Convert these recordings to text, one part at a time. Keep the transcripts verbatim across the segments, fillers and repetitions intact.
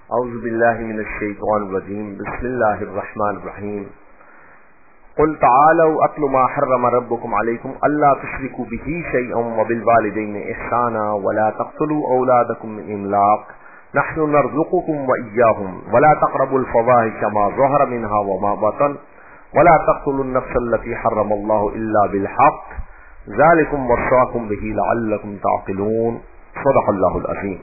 اعوذ باللہ من الشیطان الرجیم بسم اللہ الرحمن الرحیم قل تعالوا اتل ما حرم ربکم علیکم الا تشرکوا به شیئا وبالوالدین احسانا ولا تقتلوا اولادکم من املاق نحن نرزقكم وإياهم ولا تقربوا الفواحش ما ظهر منها وما بطن ولا تقتلوا النفس التي حرم الله إلا بالحق ذلكم وصاكم به لعلكم تعقلون صدق اللہ العظیم.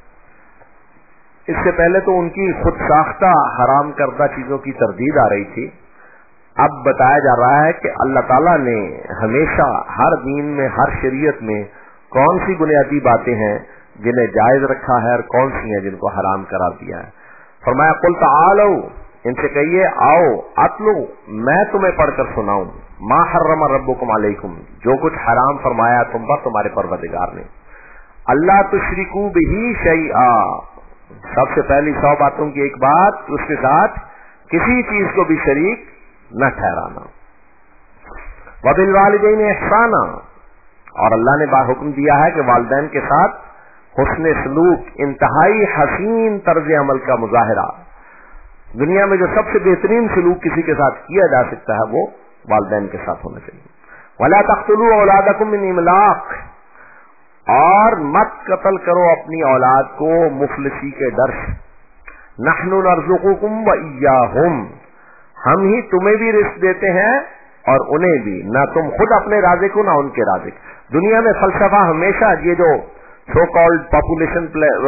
اس سے پہلے تو ان کی خود ساختہ حرام کردہ چیزوں کی تردید آ رہی تھی. اب بتایا جا رہا ہے کہ اللہ تعالیٰ نے ہمیشہ ہر دین میں ہر شریعت میں کون سی بنیادی باتیں ہیں جنہیں جائز رکھا ہے اور کون سی ہیں جن کو حرام قرار دیا ہے. فرمایا قل تعالوا، ان سے کہیے آؤ، اتلو، میں تمہیں پڑھ کر سناؤں، ما حرم ربکم علیکم، جو کچھ حرام فرمایا تم پر تمہارے پروردگار نے. اللہ تشرکوا بہ شیئا، سب سے پہلی سو باتوں کی ایک بات، اس کے ساتھ کسی چیز کو بھی شریک نہ ٹھہرانا. وبالوالدین احسانا، اور اللہ نے حکم دیا ہے کہ والدین کے ساتھ حسن سلوک، انتہائی حسین طرز عمل کا مظاہرہ. دنیا میں جو سب سے بہترین سلوک کسی کے ساتھ کیا جا سکتا ہے وہ والدین کے ساتھ ہونا چاہیے. ولا تقتلوا اولادکم من املاق، اور مت قتل کرو اپنی اولاد کو مفلسی کے ڈر سے. نحن نرزقکم وإیاہم، ہم ہی تمہیں بھی رزق دیتے ہیں اور انہیں بھی، نہ تم خود اپنے رازق ہو نہ ان کے رازق. دنیا میں فلسفہ ہمیشہ یہ جو سو کالڈ پاپولیشن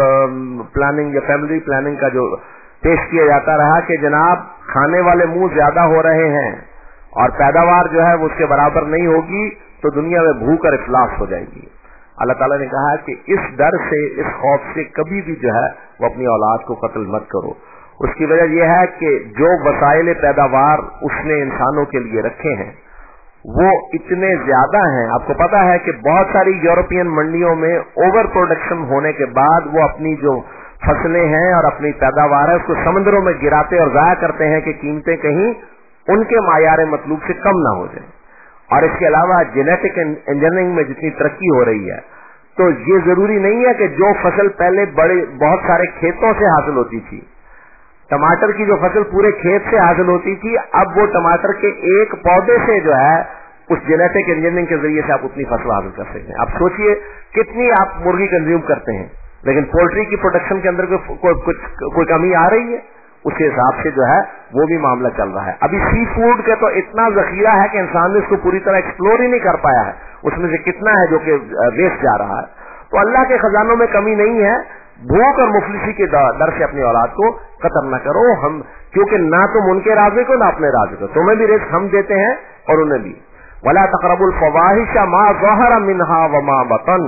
پلاننگ یا فیملی پلاننگ کا جو پیش کیا جاتا رہا کہ جناب کھانے والے منہ زیادہ ہو رہے ہیں اور پیداوار جو ہے وہ اس کے برابر نہیں ہوگی تو دنیا میں بھوک اور افلاس ہو جائے گی. اللہ تعالیٰ نے کہا کہ اس ڈر سے، اس خوف سے کبھی بھی جو ہے وہ اپنی اولاد کو قتل مت کرو. اس کی وجہ یہ ہے کہ جو وسائل پیداوار اس نے انسانوں کے لیے رکھے ہیں وہ اتنے زیادہ ہیں. آپ کو پتا ہے کہ بہت ساری یورپین منڈیوں میں اوور پروڈکشن ہونے کے بعد وہ اپنی جو فصلیں ہیں اور اپنی پیداوار ہے اس کو سمندروں میں گراتے اور ضائع کرتے ہیں کہ قیمتیں کہیں ان کے معیار مطلوب سے کم نہ ہو جائیں. اور اس کے علاوہ جینیٹک انجینئرنگ میں جتنی ترقی ہو رہی ہے تو یہ ضروری نہیں ہے کہ جو فصل پہلے بڑے بہت سارے کھیتوں سے حاصل ہوتی تھی، ٹماٹر کی جو فصل پورے کھیت سے حاصل ہوتی تھی، اب وہ ٹماٹر کے ایک پودے سے جو ہے اس جینیٹک انجینئرنگ کے ذریعے سے آپ اتنی فصل حاصل کر سکتے ہیں. آپ سوچئے کتنی آپ مرغی کنزیوم کرتے ہیں، لیکن پولٹری کی پروڈکشن کے اندر کچھ کوئی کمی آ رہی ہے، اس کے حساب سے جو ہے وہ بھی معاملہ چل رہا ہے. ابھی سی فوڈ کا تو اتنا ذخیرہ ہے کہ انسان نے اس کو پوری طرح ایکسپلور ہی نہیں کر پایا ہے، اس میں سے کتنا ہے جو کہ ویسٹ جا رہا ہے. تو اللہ کے خزانوں میں کمی نہیں ہے. بھوک اور مفلسی کے ڈر سے اپنی اولاد کو قتل نہ کرو، ہم کیونکہ نہ تم ان کے رازق ہو نہ اپنے رازق ہو، تمہیں بھی رزق ہم دیتے ہیں اور انہیں بھی. ولا تقربوا الفواحش ما ظهر منها وما بطن،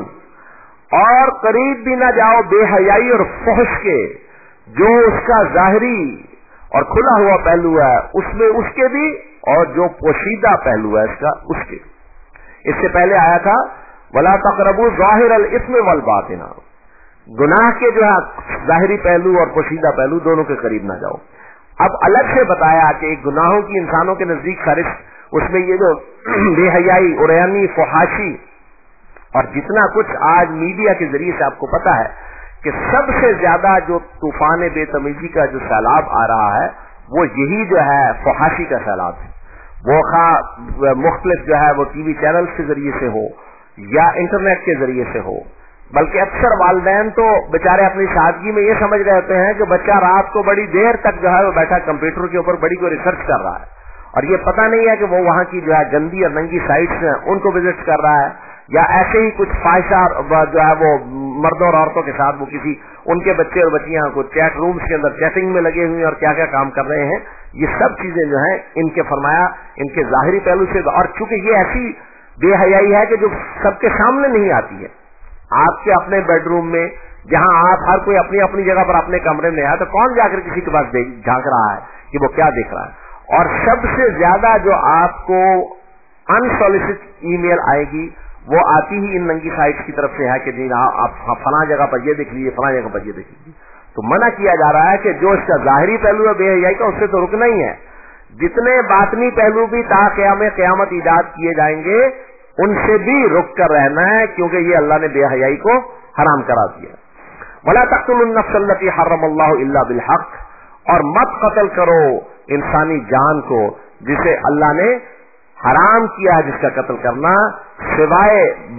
اور قریب بھی نہ جاؤ بے حیائی اور فحش کے، جو اس کا ظاہری اور کھلا ہوا پہلو ہے اس میں اس کے بھی، اور جو پوشیدہ پہلو ہے اس کا اس کے. اس سے پہلے آیا تھا ولا تقربوا ظاہر الاثم والباطن، گناہ کے جو ہے ظاہری پہلو اور پوشیدہ پہلو دونوں کے قریب نہ جاؤ. اب الگ سے بتایا کہ گناہوں کی انسانوں کے نزدیک خارج، اس میں یہ جو بے حیائی، عریانی، فحاشی اور جتنا کچھ آج میڈیا کے ذریعے سے آپ کو پتا ہے کہ سب سے زیادہ جو طوفان بے تمیزی کا جو سیلاب آ رہا ہے وہ یہی جو ہے فحاشی کا سیلاب ہے. وہ خواہ مختلف جو ہے وہ ٹی وی چینلز کے ذریعے سے ہو یا انٹرنیٹ کے ذریعے سے ہو، بلکہ اکثر والدین تو بیچارے اپنی سادگی میں یہ سمجھ رہے ہوتے ہیں کہ بچہ رات کو بڑی دیر تک جو ہے وہ بیٹھا کمپیوٹر کے اوپر بڑی کوئی ریسرچ کر رہا ہے، اور یہ پتہ نہیں ہے کہ وہ وہاں کی جو ہے گندی اور ننگی سائٹس ہیں ان کو وزٹ کر رہا ہے، یا ایسے ہی کچھ فائشہ جو ہے وہ مردوں اور عورتوں کے ساتھ وہ کسی ان کے بچے اور بچیاں کو چیٹ رومز کے اندر چیٹنگ میں لگے ہوئے اور کیا کیا کام کر رہے ہیں. یہ سب چیزیں جو ہیں ان کے فرمایا ان کے ظاہری پہلو سے، اور چونکہ یہ ایسی بے حیائی ہے کہ جو سب کے سامنے نہیں آتی ہے. آپ کے اپنے بیڈ روم میں جہاں آپ ہر کوئی اپنی اپنی جگہ پر اپنے کمرے میں ہے تو کون جا کر کسی کے پاس جھانک رہا ہے کہ وہ کیا دیکھ رہا ہے. اور سب سے زیادہ جو آپ کو انسولیسٹ ای میل آئے گی وہ آتی ہی ان ننگی سائٹس کی طرف سے ہے کہ جی آپ فلاں جگہ پر یہ دیکھ لیجیے، فلاں جگہ پر یہ دیکھ لیجیے. تو منع کیا جا رہا ہے کہ جو اس کا ظاہری پہلو ہے بے حیائی کا، اس سے تو رکنا ہی ہے. جتنے باطنی پہلو بھی تا قیام قیامت ایجاد کیے جائیں گے ان سے بھی رک کر رہنا ہے، کیونکہ یہ اللہ نے بے حیائی کو حرام کرا دیا. वला तक़्तुलुन नफ़्स अल्लती हर्रम अल्लाहु इल्ला बिलहक़, और मत कत्ल करो इंसानी जान को जिसे अल्लाह ने हराम किया है जिसका कत्ल करना, सिवाय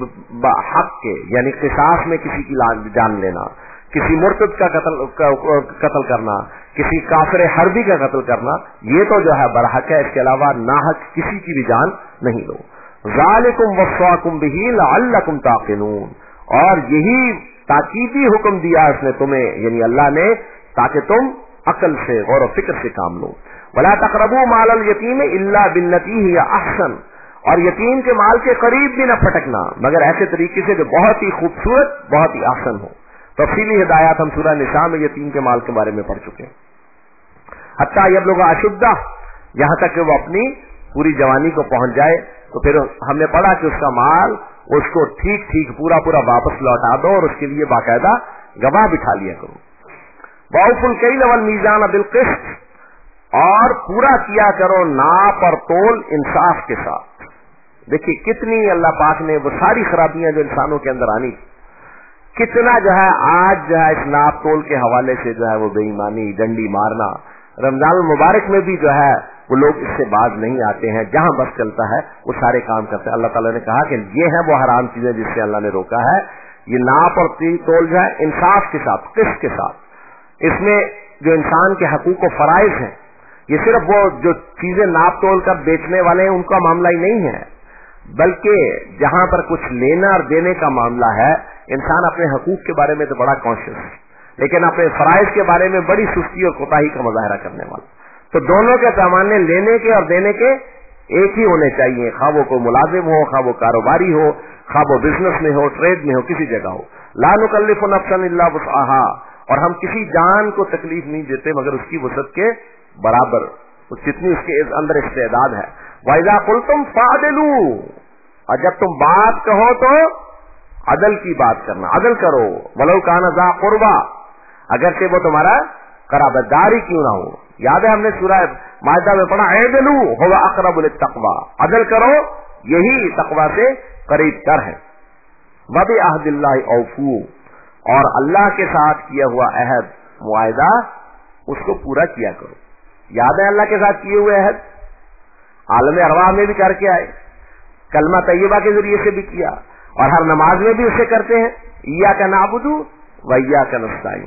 हक के, यानी क़िसास में किसी की जान लेना, किसी मुर्तद का कत्ल कत्ल करना, किसी काफिर हर्बी का कत्ल करना, ये तो जो है बरहक है। इसके अलावा नाहक किसी की भी जान नहीं लो। ज़ालिकुम वस्वाकुम बिही लअल्लकुम ताक़िलून, और यही ताकीदी हुक्म दिया उसने तुम्हें, यानी अल्लाह ने, ताकि तुम अकल से गौर व फिक्र से काम लो। वला तक़रबू मालल यतीम इल्ला बिल्लती हिया अहसन, और यतीम के माल के करीब भी न फटकना मगर ऐसे तरीके से जो बहुत ही खूबसूरत, बहुत ही आसन हो। तफसीली हिदायत हम सूरह निसा में यतीम के माल के बारे में पढ़ चुके हैं। हत्ता यबलुगा अशुद्दा, यहां तक कि वो अपनी पूरी जवानी को पहुंच जाए। तो फिर हमने पढ़ा कि उसका माल उसको ठीक ठीक पूरा पूरा वापस लौटा दो और उसके लिए बाकायदा गवाह बिठा लिया करो। वाउफुल कैल वल मीज़ान बिल क़िस्त, और पूरा किया करो नाप और तोल इंसाफ के साथ। देखिए कितनी अल्लाह पाक ने वो सारी खराबियां जो इंसानों के अंदर आनी, कितना जो है आज जो है इस नाप तोल के हवाले से जो है वो बेईमानी, डंडी मारना, रमजान मुबारक में भी जो है वो लोग इससे बाज नहीं आते हैं। जहां बस चलता है वो सारे काम करते हैं। अल्लाह ताला ने कहा कि ये है वो हराम चीजें जिससे अल्लाह ने रोका है। ये नाप और तोल जो है इंसाफ के साथ, किस के साथ, इसमें जो इंसान के हकूक व फराइज हैं, ये सिर्फ वो जो चीजें नाप तोल कर बेचने वाले हैं उनका मामला ही नहीं है, बल्कि जहां पर कुछ लेना और देने का मामला है, इंसान अपने हकूक के बारे में तो बड़ा कॉन्शियस है, लेकिन अपने फराइज के बारे में बड़ी सुस्ती और कोताही का मुजाहरा करने वाला। तो दोनों के पैमाने लेने के और देने के एक ही होने चाहिए, खा वो कोई मुलाजिम हो, खा वो कारोबारी हो, खा वो बिजनेस में हो, ट्रेड में हो, किसी जगह हो। ला नुकल्लिफु नफ्सन इल्ला वुसअहा, और हम किसी जान को तकलीफ नहीं देते मगर उसकी वसअत के बराबर, जितनी उसके अंदर इस्तेदाद है। वइज़ा कुल्तुम फ़अदिलू, और जब तुम बात कहो तो अदल की बात करना, अदल करो। वलौ काना ज़ा क़ुरबा, अगर से वो तुम्हारा कराबतदारी क्यों ना हो। याद है हमने सूरह माइदा में पढ़ा, अदलू हुवा अक़रबु लित्तक़वा, अदल करो यही तक़वा से करीब तर है। व बि अहदिल्लाहि औफू, और अल्लाह के साथ किया हुआ अहद मुआहिदा उसको पूरा किया करो। याद है अल्लाह के साथ किए हुए अहद आलम अरवाह में भी करके आए, कलमा तैयबा के जरिए से भी किया, और हर नमाज में भी उसे करते हैं, इय्याका नअबुदु व इय्याका नस्तईन।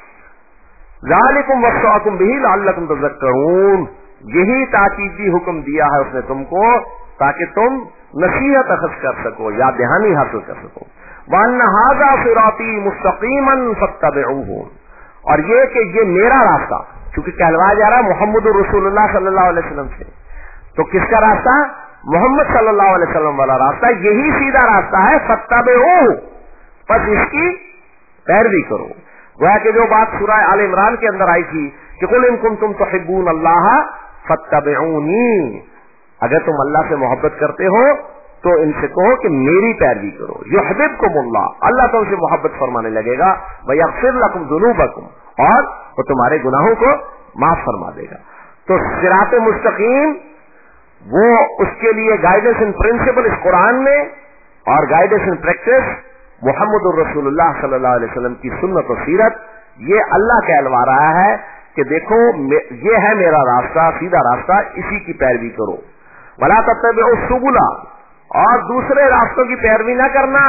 ज़ालिकुम वस्सअकुम बिही लअल्लकुम तज़क्करून, यही ताकीदी हुक्म दिया है उसने तुमको ताकि तुम नसीहत अखज़ कर सको, याद दहानी हासिल कर सको। वअन्न हाज़ा सिराती मुस्तक़ीमन फत्तबिऊहु, और ये कि ये मेरा रास्ता, क्योंकि कहलवाया जा रहा है मुहम्मदुर रसूलुल्लाह सल्लल्लाहु अलैहि वसल्लम से, तो किसका रास्ता? मोहम्मद सल्लल्लाहु अलैहि वसल्लम वाला रास्ता, यही सीधा रास्ता है। फत्तबिऊहु, बस इसकी पैरवी करो। गोया कि जो बात सूरह आल इमरान के अंदर आई थी कि कुल इन कुंतुम तुहिब्बून अल्लाह फत्तबिऊनी, अगर तुम अल्लाह से मोहब्बत करते हो तो इनसे कहो कि मेरी पैरवी करो। युहिब्बुकुमुल्लाह, अल्लाह तुमसे मोहब्बत फरमाने लगेगा। व यग़फिर लकुम ज़ुनूबकुम, और वो तुम्हारे गुनाहों को माफ फरमा देगा। तो सिरात मुस्तकीम वो उसके लिए गाइडेंस इन प्रिंसिपल इस कुरान में, और गाइडेंस इन प्रैक्टिस मुहम्मदुर रसूलुल्लाह सल्लल्लाहु अलैहि वसल्लम की सुन्नत और सीरत। ये अल्लाह कहलवा रहा है कि देखो ये है मेरा रास्ता, सीधा रास्ता, इसी की पैरवी करो। वला तत्तबिउ सुबुला, और दूसरे रास्तों की पैरवी न करना।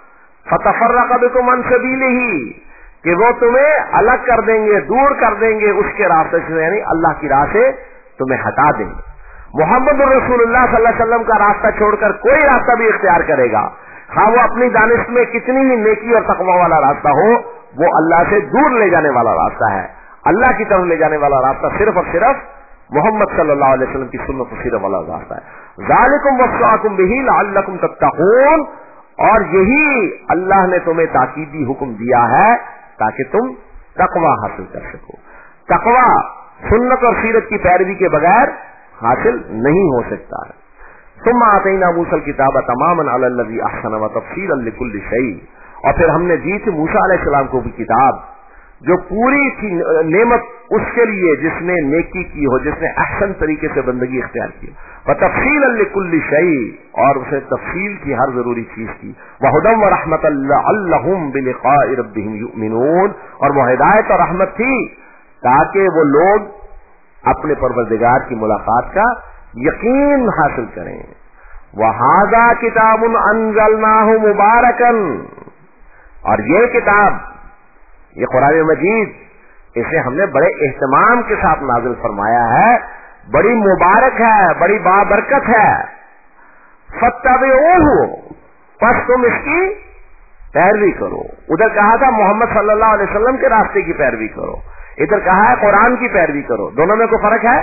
फतफर्रक़ बिकुम अन सबीलिही, कि वो तुम्हें अलग कर देंगे, दूर कर देंगे उसके रास्ते से, यानी अल्लाह की राह से तुम्हें हटा देंगे। मोहम्मद रसूलुल्लाह सल्लल्लाहु अलैहि वसल्लम का रास्ता छोड़कर कोई रास्ता भी इख्तियार करेगा, हाँ वो अपनी दानिश में कितनी ही नेकी और तक़वा वाला रास्ता हो, वो अल्लाह से दूर ले जाने वाला रास्ता है। अल्लाह की तरफ ले जाने वाला रास्ता सिर्फ और सिर्फ मोहम्मद सल्लल्लाहु अलैहि वसल्लम की सुन्नत और सीरत वाला रास्ता है। ज़ालिकुम वस्सअकुम बिही लअल्लकुम तत्तक़ून, और यही अल्लाह ने तुम्हें ताकीदी हुक्म दिया है ताकि तुम तक़वा हासिल कर सको। तक़वा सुन्नत और सीरत की पैरवी के बगैर हासिल नहीं हो सकता है। सुम्मा आतैना मूसा किताब तमामन अलल्लज़ी अहसन व तफ़सीलन लिकुल्लि शै, और फिर हमने दी थी मूसा अलैहिस्सलाम को भी किताब جو پوری تھی نعمت اس کے لیے جس نے نیکی کی ہو, جس نے احسن طریقے سے بندگی اختیار کی. وتفصیلا لکل شیء, اور اسے تفصیل کی ہر ضروری چیز کی. وہدی ورحمۃ لعلہم بلقاء ربہم یؤمنون, اور وہ ہدایت اور رحمت تھی تاکہ وہ لوگ اپنے پروردگار کی ملاقات کا یقین حاصل کریں. وہذا کتاب انزلناہ مبارکا, اور یہ کتاب, یہ قرآن مجید, اسے ہم نے بڑے اہتمام کے ساتھ نازل فرمایا ہے, بڑی مبارک ہے, بڑی بابرکت ہے. فاتبعوہ, پس تم اس کی پیروی کرو. ادھر کہا تھا محمد صلی اللہ علیہ وسلم کے راستے کی پیروی کرو, ادھر کہا ہے قرآن کی پیروی کرو. دونوں میں کوئی فرق ہے؟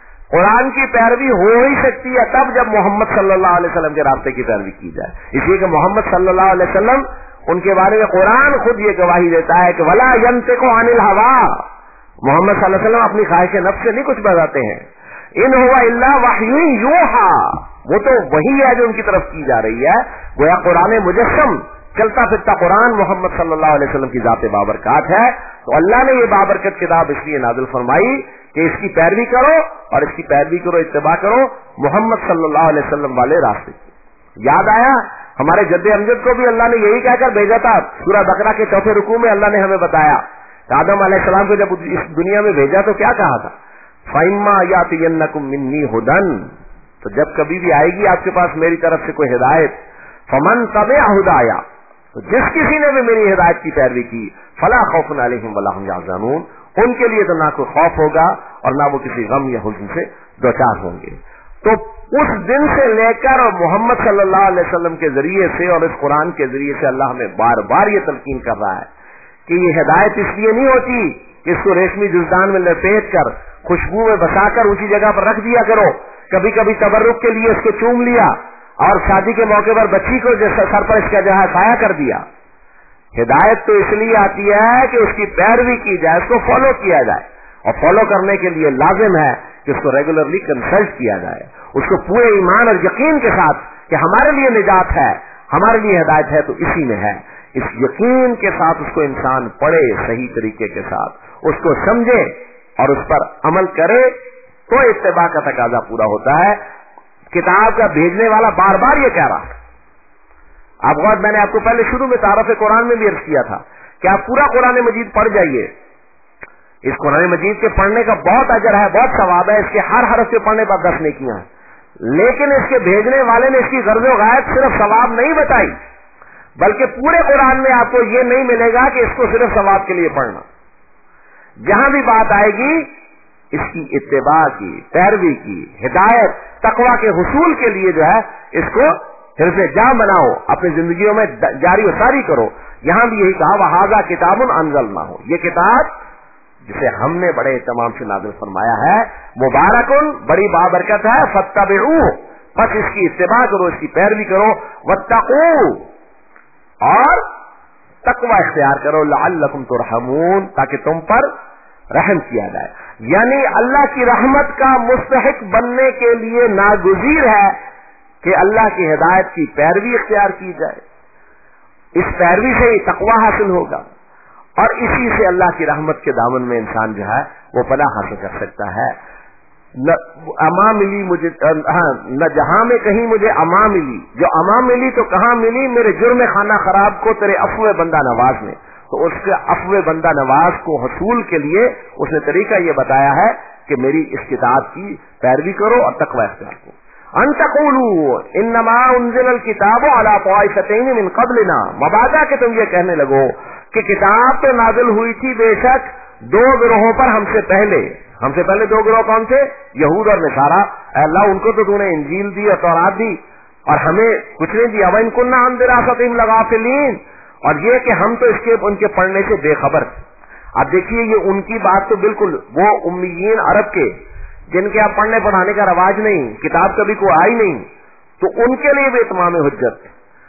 قرآن کی پیروی ہو ہی سکتی ہے تب جب محمد صلی اللہ علیہ وسلم کے راستے کی پیروی کی جائے, اس لیے کہ محمد صلی اللہ علیہ وسلم, ان کے بارے میں قرآن خود یہ گواہی دیتا ہے کہ ولا ينطق عن الهوى, محمد صلی اللہ علیہ وسلم اپنی خواہش نفس سے نہیں کچھ بتاتے ہیں. ان هو الا وحی یوحى, وہ تو وہی ہے جو ان کی طرف کی جا رہی ہے. گویا قرآن مجسم, چلتا پھرتا قرآن محمد صلی اللہ علیہ وسلم کی ذات بابرکات ہے. تو اللہ نے یہ بابرکت کتاب اس لیے نازل فرمائی کہ اس کی پیروی کرو, اور اس کی پیروی کرو, اتباع کرو محمد صلی اللہ علیہ وسلم والے راستے کی. یاد آیا ہمارے جد امجد کو بھی اللہ نے یہی کہہ کر بھیجا تھا. سورہ بقرہ کے چوتھے رکوع میں اللہ نے ہمیں بتایا کہ آدم علیہ السلام کو جب اس دنیا میں بھیجا تو کیا کہا تھا؟ فَإِمَّا يَأْتِيَنَّكُم مِّنِّي هُدًى, تو جب کبھی بھی آئے گی آپ کے پاس میری طرف سے کوئی ہدایت, فَمَن تَبِعَ هُدَايَ, تو جس کسی نے بھی میری ہدایت کی پیروی کی, فَلَا خَوْفٌ عَلَيْهِمْ وَلَا هُمْ يَحْزَنُونَ, ان کے لیے تو نہ کوئی خوف ہوگا اور نہ وہ کسی غم یا حزن سے دوچار ہوں گے. تو اس دن سے لے کر محمد صلی اللہ علیہ وسلم کے ذریعے سے اور اس قرآن کے ذریعے سے اللہ ہمیں بار بار یہ تلقین کر رہا ہے کہ یہ ہدایت اس لیے نہیں ہوتی کہ اس کو ریشمی جزدان میں لپیٹ کر خوشبو میں بسا کر اونچی جگہ پر رکھ دیا کرو, کبھی کبھی تبرک کے لیے اس کو چوم لیا, اور شادی کے موقع پر بچی کو سر پر اس کا جو ہے سایہ کر دیا. ہدایت تو اس لیے آتی ہے کہ اس کی پیروی کی جائے, اس کو فالو کیا جائے, اور فالو کرنے کے لیے لازم ہے کہ اس کو ریگولرلی کنسلٹ کیا جائے, اس کو پورے ایمان اور یقین کے ساتھ کہ ہمارے لیے نجات ہے, ہمارے لیے ہدایت ہے تو اسی میں ہے. اس یقین کے ساتھ اس کو انسان پڑھے صحیح طریقے کے ساتھ, اس کو سمجھے اور اس پر عمل کرے تو اتباع کا تقاضا پورا ہوتا ہے. کتاب کا بھیجنے والا بار بار یہ کہہ رہا ہے. آپ غور, میں نے آپ کو پہلے شروع میں تعارف قرآن میں بھی عرض کیا تھا کہ آپ پورا قرآن مجید پڑھ جائیے. اس قرآن مجید کے پڑھنے کا بہت اجر ہے, بہت ثواب ہے, اس کے ہر حرف کے پڑھنے پر دس نیکیاں ہیں. لیکن اس کے بھیجنے والے نے اس کی غرض و غایت صرف ثواب نہیں بتائی, بلکہ پورے قرآن میں آپ کو یہ نہیں ملے گا کہ اس کو صرف ثواب کے لیے پڑھنا. جہاں بھی بات آئے گی اس کی اتباع کی, پیروی کی, ہدایت, تقویٰ کے حصول کے لیے جو ہے اس کو حرف جاں بناؤ, اپنی زندگیوں میں جاری و ساری کرو. یہاں بھی یہی کہا وَهَذَا كِتَابٌ أَنزَلْنَاهُ, یہ کتاب جسے ہم نے بڑے اہتمام سے نازل فرمایا ہے, مبارکن, بڑی بابرکت ہے, فاتبعوہ, پس اس کی اتباع کرو, اس کی پیروی کرو, واتقوا, اور تقوی اختیار کرو, لعلکم ترحمون, تاکہ تم پر رحم کیا جائے. یعنی اللہ کی رحمت کا مستحق بننے کے لیے ناگزیر ہے کہ اللہ کی ہدایت کی پیروی اختیار کی جائے. اس پیروی سے ہی تقوی حاصل ہوگا, اور اسی سے اللہ کی رحمت کے دامن میں انسان جو ہے وہ پناہ حاصل کر سکتا ہے. نہ اما ملی مجھے, ہاں, نہ جہاں میں کہیں مجھے اما ملی, جو اما ملی تو کہاں ملی, میرے جرم خانہ خراب کو تیرے عفو بندہ نواز میں. تو اس کے عفو بندہ نواز کو حصول کے لیے اس نے طریقہ یہ بتایا ہے کہ میری اس کتاب کی پیروی کرو اور تقوی اختیار کرو. ان تقولوا انما انزل الكتاب على طائفتين من قبلنا, مبادا کہ تم یہ کہنے لگو کہ کتاب تو نازل ہوئی تھی بے شک دو گروہوں پر ہم سے پہلے. ہم سے پہلے دو گروہ کون تھے؟ یہود اور نصارا. اے اللہ, ان کو تو تو نے انجیل دی اور تورات دی, اور ہمیں کچھ نہیں دیا. وَإِن كُنَّا عَنْ دِرَاسَتِهِمْ لَغَافِلِينَ, اور یہ کہ ہم تو اس کے ان کے پڑھنے سے بے خبر تھے. اب دیکھیے یہ ان کی بات تو بالکل وہ امیین عرب کے جن کے آپ پڑھنے پڑھانے کا رواج نہیں, کتاب کبھی کوئی آئی نہیں, تو ان کے لیے بھی اتمام حجت.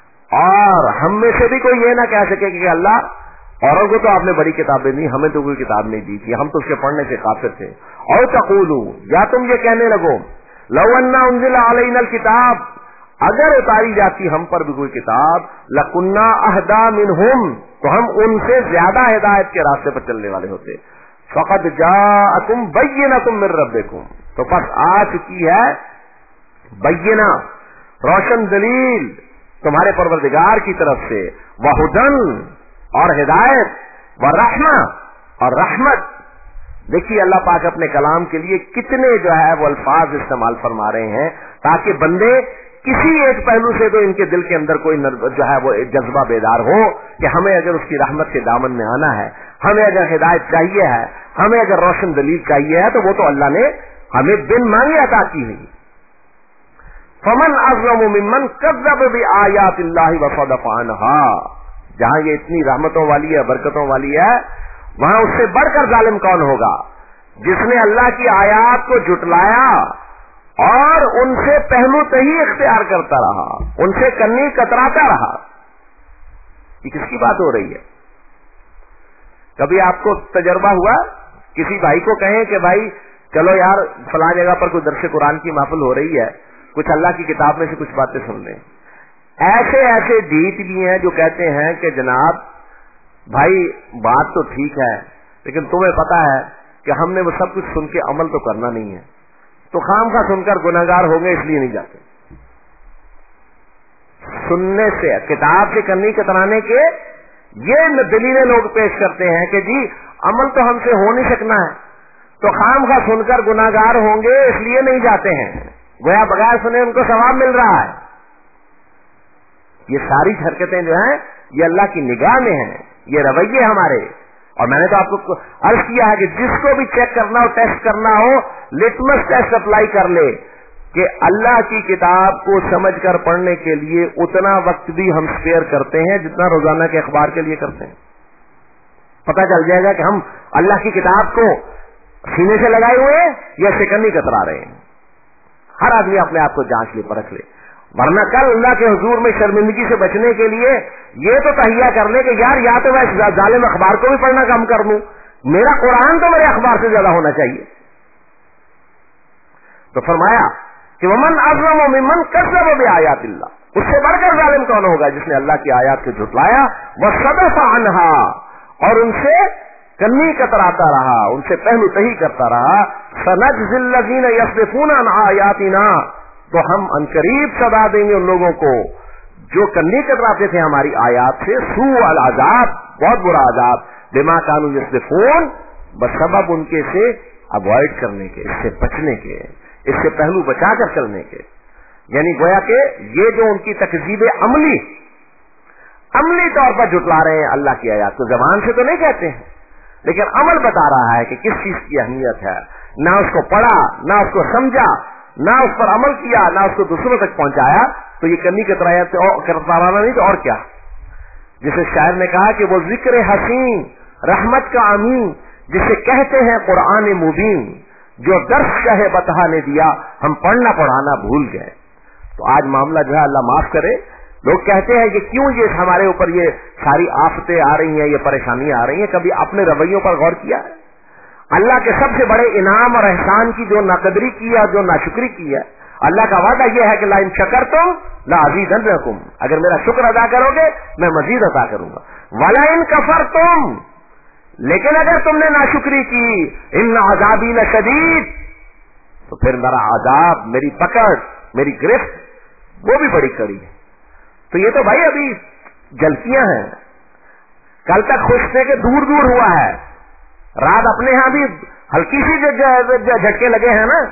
اور ہم میں سے بھی کوئی یہ نہ کہہ سکے کہ اللہ اوروں کو تو آپ نے بڑی کتابیں دی, ہمیں تو کوئی کتاب نہیں دی تھی, ہم تو اس کے پڑھنے سے قاصر تھے. اور تقولوا, یا تم یہ کہنے لگو لو ان انزل علینا الکتاب, اگر اتاری جاتی ہم پر بھی کوئی کتاب لکنا اہدا منہم تو ہم ان سے زیادہ ہدایت کے راستے پر چلنے والے ہوتے. فقد جاءکم بینۃ من ربکم تو پس آ چکی ہے بینہ روشن دلیل تمہارے پروردگار کی طرف سے، وہدن اور ہدایت، ورحمہ اور رحمت. دیکھیے اللہ پاک اپنے کلام کے لیے کتنے جو ہے وہ الفاظ استعمال فرما رہے ہیں تاکہ بندے کسی ایک پہلو سے تو ان کے دل کے اندر کوئی جو ہے وہ جذبہ بیدار ہو کہ ہمیں اگر اس کی رحمت کے دامن میں آنا ہے، ہمیں اگر ہدایت چاہیے ہے، ہمیں اگر روشن دلیل چاہیے ہے تو وہ تو اللہ نے ہمیں بن مانگے عطا کی ہوئی. فمن اظلم ممن کذب بآیات اللہ وصدف عنها. جہاں یہ اتنی رحمتوں والی ہے، برکتوں والی ہے، وہاں اس سے بڑھ کر ظالم کون ہوگا جس نے اللہ کی آیات کو جھٹلایا اور ان سے پہلو تہی اختیار کرتا رہا، ان سے کنی کتراتا رہا. یہ کس کی بات ہو رہی ہے؟ کبھی آپ کو تجربہ ہوا کسی بھائی کو کہیں کہ بھائی چلو یار فلاں جگہ پر کوئی درس قرآن کی محفل ہو رہی ہے، کچھ اللہ کی کتاب میں سے کچھ باتیں سن لیں. ایسے ایسے ڈھیٹ بھی ہیں جو کہتے ہیں کہ جناب بھائی بات تو ٹھیک ہے لیکن تمہیں پتا ہے کہ ہم نے وہ سب کچھ سن کے عمل تو کرنا نہیں ہے، تو خام خواہ سن کر گناہگار ہوں گے اس لیے نہیں جاتے. سننے سے کتاب سے کرنی کترانے کے یہ دلیلیں لوگ پیش کرتے ہیں کہ جی عمل تو ہم سے ہو نہیں سکنا ہے، تو خام خواہ سن کر گناہگار ہوں گے اس لیے نہیں جاتے ہیں، گویا بغیر سنے ان کو ثواب مل رہا ہے. یہ ساری حرکتیں جو ہیں یہ اللہ کی نگاہ میں ہیں، یہ رویے ہمارے. اور میں نے تو آپ کو عرض کیا ہے کہ جس کو بھی چیک کرنا ہو، ٹیسٹ کرنا ہو، لٹمس ٹیسٹ اپلائی کر لے کہ اللہ کی کتاب کو سمجھ کر پڑھنے کے لیے اتنا وقت بھی ہم اسپیئر کرتے ہیں جتنا روزانہ کے اخبار کے لیے کرتے ہیں. پتہ چل جائے گا کہ ہم اللہ کی کتاب کو سینے سے لگائے ہوئے ہیں یا سکنی کترا رہے ہیں. ہر آدمی اپنے آپ کو جانچ لے، پرکھ لے، ورنہ کل اللہ کے حضور میں شرمندگی سے بچنے کے لیے یہ تو تہیہ کر لے کہ یار یا تو میں اس ظالم اخبار کو بھی پڑھنا کم کر لوں، میرا قرآن تو میرے اخبار سے زیادہ ہونا چاہیے. تو فرمایا کہ ومن اظلم ممن کذب بآیات اللہ، اس سے بڑھ کر ظالم کون ہوگا جس نے اللہ کی آیات کو جھٹلایا، وصدف عنها اور ان سے کنی کتراتا رہا، ان سے پہلو تہی کرتا رہا. سنجزی الذین یصدفون عن آیاتنا، تو ہم عنقریب سزا دیں گے ان لوگوں کو جو کنی کتراتے تھے ہماری آیات سے، سوء العذاب، بہت برا عذاب، بما کانوا یصدفون، بسبب ان کے سے اوائڈ کرنے کے، اس سے بچنے کے، اس سے پہلو بچا کر چلنے کے. یعنی گویا کہ یہ جو ان کی تکذیب عملی عملی طور پر جھٹلا رہے ہیں اللہ کی آیات کو، زبان سے تو نہیں کہتے ہیں لیکن عمل بتا رہا ہے کہ کس چیز کی اہمیت ہے. نہ اس کو پڑھا، نہ اس کو سمجھا، نہ اس پر عمل کیا، نہ اس کو دوسروں تک پہنچایا، تو یہ کنی کترایا کترانا نہیں تو اور کیا. جسے شاعر نے کہا کہ وہ ذکر حسین رحمت کا امین جسے کہتے ہیں قرآن مبین، جو درس شہ بتہا نے دیا ہم پڑھنا پڑھانا بھول گئے. تو آج معاملہ جو ہے اللہ معاف کرے، لوگ کہتے ہیں کہ کیوں یہ ہمارے اوپر یہ ساری آفتیں آ رہی ہیں، یہ پریشانیاں آ رہی ہیں. کبھی اپنے رویوں پر غور کیا ہے؟ اللہ کے سب سے بڑے انعام اور احسان کی جو ناقدری کی ہے، جو ناشکری کی ہے، اللہ کا وعدہ یہ ہے کہ لا ان شکرتم لازیدنکم، اگر میرا شکر ادا کرو گے میں مزید عطا کروں گا. ولا ان کفرتم، لیکن اگر تم نے ناشکری کی، ان عذابی لشدید، تو پھر میرا عذاب، میری پکڑ، میری گرفت وہ بھی بڑی کڑی ہے. تو یہ تو بھائی ابھی جلکیاں ہیں، کل تک خوش تھے کہ دور دور ہوا ہے، رات اپنے ہاں بھی ہلکی سی جھٹکے لگے ہیں نا.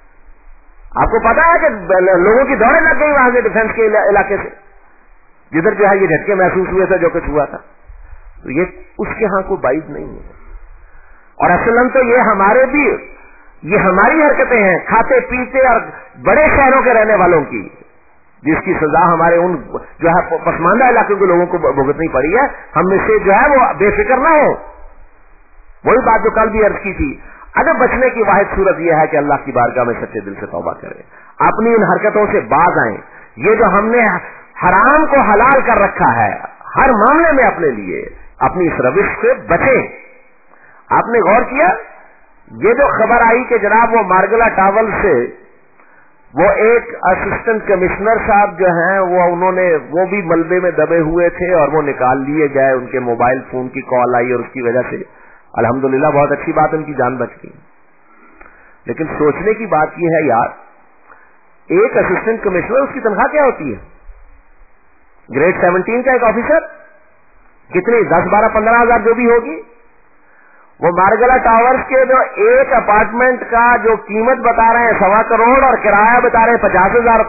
آپ کو پتا ہے کہ لوگوں کی دوڑیں لگ گئی وہاں سے ڈیفنس کے علاقے سے، جدھر جو ہے یہ جھٹکے محسوس ہوئے تھے جو کچھ ہوا تھا. تو یہ اس کے ہاں کوئی باعث نہیں ہے. اور اصلاً تو یہ ہمارے بھی یہ ہماری حرکتیں ہیں، کھاتے پیتے اور بڑے شہروں کے رہنے والوں کی، جس کی سزا ہمارے ان جو ہے پسماندہ علاقوں کے لوگوں کو بھگتنی پڑی ہے. ہم میں سے جو ہے وہ بے فکر نہ ہو. وہی بات جو کل بھی عرض کی تھی، اگر بچنے کی واحد صورت یہ ہے کہ اللہ کی بارگاہ میں سچے دل سے توبہ کریں، اپنی ان حرکتوں سے باز آئیں. یہ جو ہم نے حرام کو حلال کر رکھا ہے ہر معاملے میں اپنے لیے، اپنی اس روش سے بچیں. آپ نے غور کیا یہ جو خبر آئی کہ جناب وہ مارگلا ٹاول سے वो एक असिस्टेंट कमिश्नर साहब जो हैं वो उन्होंने वो भी मलबे में दबे हुए थे और वो निकाल लिए गए, उनके मोबाइल फोन की कॉल आई और उसकी वजह से अल्हम्दुलिल्लाह बहुत अच्छी बात, उनकी जान बच गई। लेकिन सोचने की बात यह है यार, एक असिस्टेंट कमिश्नर, उसकी तनख्वाह क्या होती है? ग्रेड सेवनटीन का एक ऑफिसर कितनी, दस बारह पंद्रह हजार जो भी होगी। वो मार्गला टावर्स के जो एक अपार्टमेंट का जो कीमत बता रहे हैं सवा करोड़ और किराया बता रहे हैं पचास हजार,